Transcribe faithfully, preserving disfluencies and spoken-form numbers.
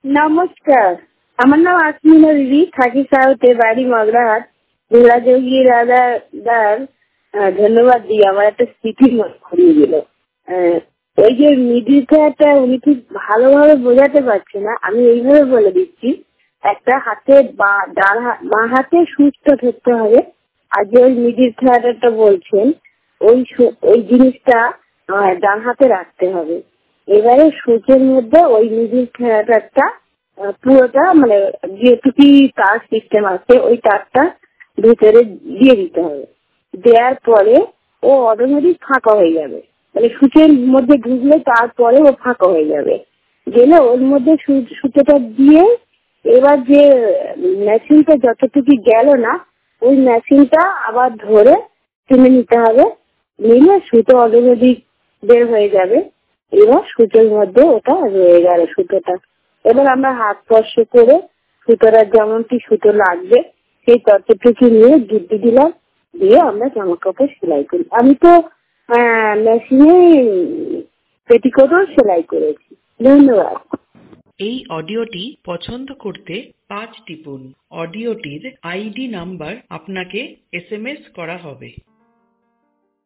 নমস্কার, আমার নাম আসমিনা দিদি, থাকি সাউথে, বাড়ি মগরাহাট। যোগী দাদা দার ধন্যবাদ দিই, আমার একটা স্মৃতির মনে করিয়ে দিল। ওই যে মিডিল খেয়াটা উনি ঠিক ভালোভাবে বোঝাতে পারছে না, আমি এইভাবে বলে দিচ্ছি। একটা হাতে বাঁ হাতে সুচটা ধরতে হবে, আর যে ওই মিডিল খেয়াটা বলছেন ওই ওই জিনিসটা ডান হাতে রাখতে হবে। এবারে সুচের মধ্যে ওই মিডিল খেয়াটা পুরোটা মানে যেটুকু তার সিস্টেম আছে ওই তারটা ভিতরে দিয়ে দিতে হবে। দেওয়ার পরে ও অটোমেটিক ফাঁকা হয়ে যাবে, মানে সুচের মধ্যে ঢুকলে তারপরে ও ফাঁকা হয়ে যাবে। গেলে ওর মধ্যে সুতোটা দিয়ে এবার যে মেশিনটা যতটুকু গেল না ওই মেশিনটা আবার ধরে টেনে নিতে হবে, নিলে সুতো অটোমেটিক বের হয়ে যাবে। এবার সুতোর মধ্যে ওটা রয়ে গেল সুতোটা। এবার আমরা হাত স্পর্শ করে সুতোটা যেমনটি সুতো লাগবে সেই ততটুকু নিয়ে গিদ্দি দিলাম, দিয়ে আমরা জামা কাপড় সেলাই করি। আমি তো মেশিনে পেটিকোটও সেলাই করেছি। ধন্যবাদ। এই অডিওটি পছন্দ করতে পাঁচ টিপুন। অডিওটির আইডি নাম্বার আপনাকে এস এম এস করা হবে।